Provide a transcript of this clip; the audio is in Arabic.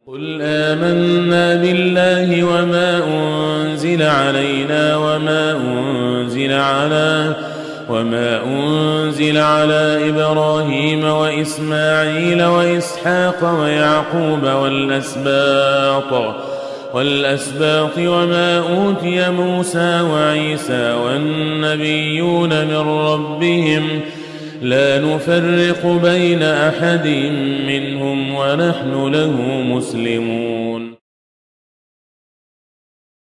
قل آمنا بالله وما أنزل علينا وما أنزل على إبراهيم وإسماعيل وإسحاق ويعقوب والأسباط وما أوتي موسى وعيسى والنبيون من ربهم لا نفرق بين أحد منهم ونحن له مسلمون.